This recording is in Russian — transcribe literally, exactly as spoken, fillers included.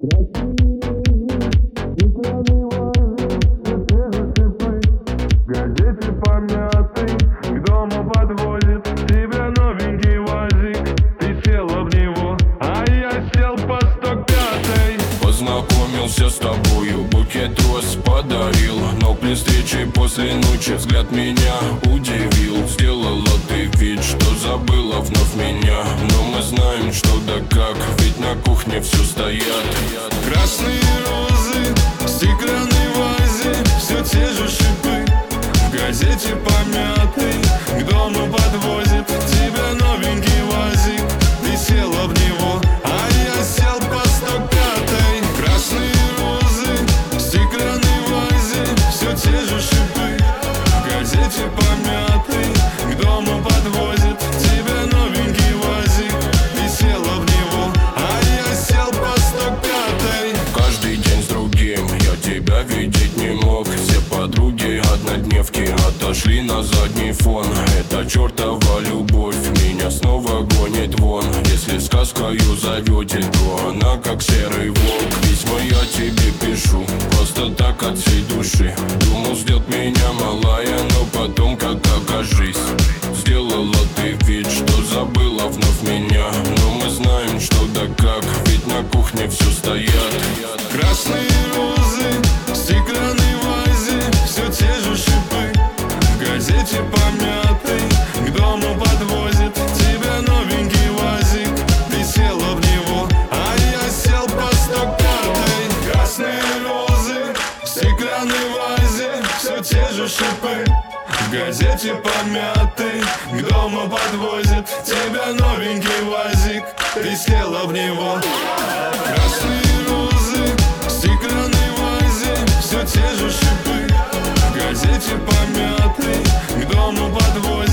Газете помятый, к дому подвозит тебя новенький УАЗик. Ты села в него, а я сел по сто пятой. Познакомился с тобою, букет роз подарил, но при встрече после ночи взгляд меня удивил. Сделала ты вид, что забыла вновь меня, но мы знаем, что да как, ведь на кухне все стоят. Красные розы в стеклянной вазе, все те же шипы. В газете помятый, к дому подвозит тебя новенький УАЗик. Ты села в него, а я сел по сто пятой. Красные розы в стеклянной вазе, все те же шипы. В газете помятый, к дому подвозит тебя новенький УАЗик. Ты села в него, а я сел по сто пятой. Каждый день с другим я тебя видеть не мог. Все подруги однодневки отошли на задний фон. Эта чертова любовь меня снова гонит вон. Если сказкою зовете, то она как серый волк. Письма я тебе пишу просто так от всей души. Думал, ждет меня малая, но потом как окажись. Сделала ты вид, что забыла вновь меня, но мы знаем, что да как, ведь на кухне все стоят. Красные розы в стеклянной вазе, все те же шипы. В газете помятый, к дому подвозит тебя новенький УАЗик. Ты села в него, а я сел по сто пятой. Красные розы в стеклянной вазе, все те же шипы. В газете помятый, к дому подвозит тебя новенький УАЗик. Ты села в него. Красные розы в стеклянной вазе, все те же шипы. В газете помятый, к дому подвозит